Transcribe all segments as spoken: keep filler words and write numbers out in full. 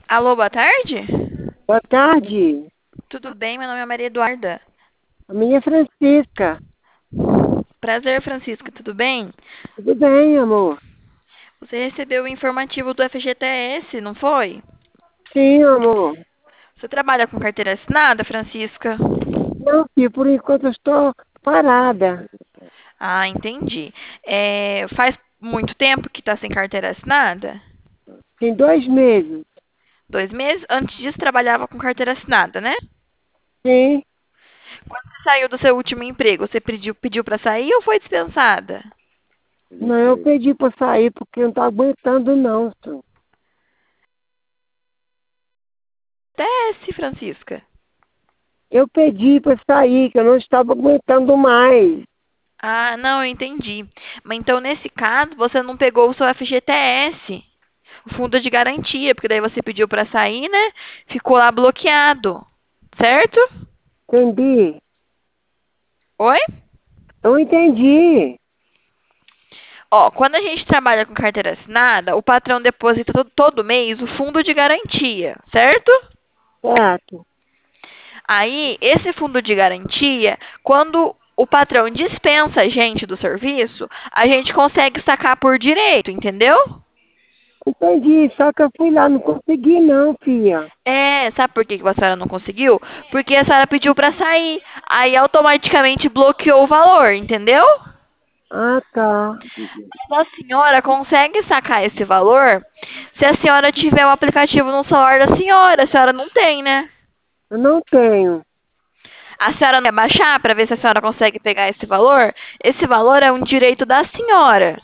Alô, boa tarde? Boa tarde. Tudo bem? Meu nome é Maria Eduarda. A minha é Francisca. Prazer, Francisca, tudo bem? Tudo bem, amor? Você recebeu o informativo do F G T S, não foi? Sim, amor. Você trabalha com carteira assinada, Francisca? Não, filho, por enquanto eu estou parada. Ah, entendi. É, faz muito tempo que está sem carteira assinada? Tem dois meses. Dois meses? Antes disso, trabalhava com carteira assinada, né? Sim. Quando você saiu do seu último emprego, você pediu, pediu para sair ou foi dispensada? Não, eu pedi para sair porque eu não estou aguentando, não, senhor. T S, Francisca. Eu pedi para sair, que eu não estava aguentando mais. Ah, não, eu entendi. Mas então, nesse caso, você não pegou o seu F G T S, o fundo de garantia, porque daí você pediu para sair, né? Ficou lá bloqueado, certo? Entendi. Oi? Eu entendi. Ó, quando a gente trabalha com carteira assinada, o patrão deposita todo, todo mês o fundo de garantia, certo? Certo. Aí, esse fundo de garantia, quando o patrão dispensa a gente do serviço, a gente consegue sacar por direito, entendeu? Entendi. Só que eu fui lá, não consegui, não, filha. É, sabe por que que a senhora não conseguiu? Porque a senhora pediu pra sair. Aí automaticamente bloqueou o valor, entendeu? Ah, tá. Mas a senhora consegue sacar esse valor se a senhora tiver o aplicativo no celular da senhora. A senhora não tem, né? Eu não tenho. A senhora não quer baixar para ver se a senhora consegue pegar esse valor? Esse valor é um direito da senhora.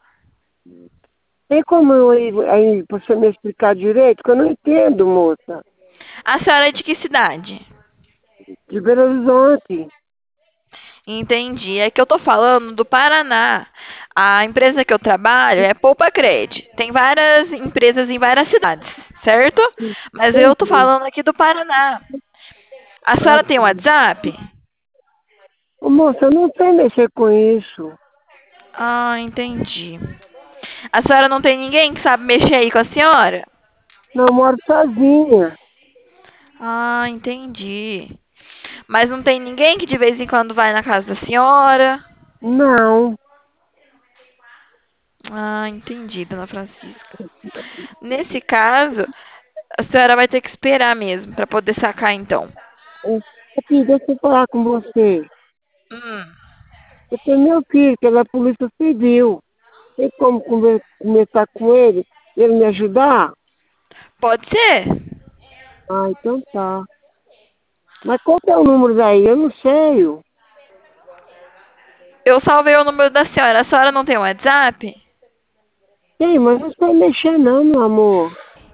Tem como eu ir aí pra você me explicar direito? Que eu não entendo, moça. A senhora é de que cidade? De Belo Horizonte. Entendi. É que eu tô falando do Paraná. A empresa que eu trabalho é Poupa Cred. Tem várias empresas em várias cidades, certo? Mas eu tô Entendi. falando aqui do Paraná. A Ah, senhora tem WhatsApp? ô, moça, eu não sei mexer com isso. Ah, entendi. A senhora não tem ninguém que sabe mexer aí com a senhora? Não, eu moro sozinha. Ah, entendi. Mas não tem ninguém que de vez em quando vai na casa da senhora? Não. Ah, entendi, dona Francisca. Nesse caso, a senhora vai ter que esperar mesmo para poder sacar então. É, aqui, deixa eu falar com você. Hum, Eu tenho meu filho, que ele é polícia civil. Tem como conver- conversar com ele? Ele me ajudar? pode ser? Ah, então tá. Mas qual que é o número daí? Eu não sei. Eu salvei o número da senhora. A senhora não tem WhatsApp? Tem, mas não sei mexer não, meu amor.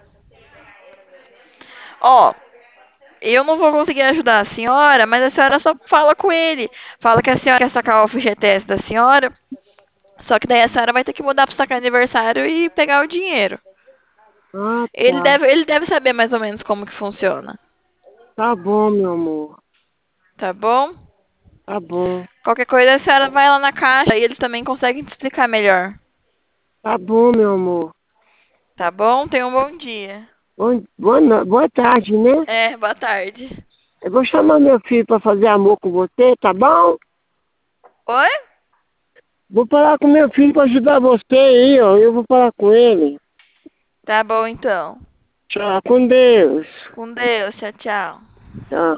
Ó, eu não vou conseguir ajudar a senhora, mas a senhora só fala com ele. Fala que a senhora quer sacar o F G T S da senhora. Só que daí a senhora vai ter que mudar pro sacar aniversário e pegar o dinheiro. Ah, Ele tá. deve, ele deve saber mais ou menos como que funciona. Tá bom, meu amor. Tá bom? Tá bom. Qualquer coisa a senhora vai lá na caixa e eles também conseguem te explicar melhor. Tá bom, meu amor. Tá bom? Tenha um bom dia. Bom, boa, no- boa tarde, né? É, boa tarde. Eu vou chamar meu filho para fazer amor com você, tá bom? Oi? Vou falar com meu filho para ajudar você aí, ó. Eu vou falar com ele. Tá bom então. Tchau, com Deus. Com Deus. Tchau, tchau. Tchau.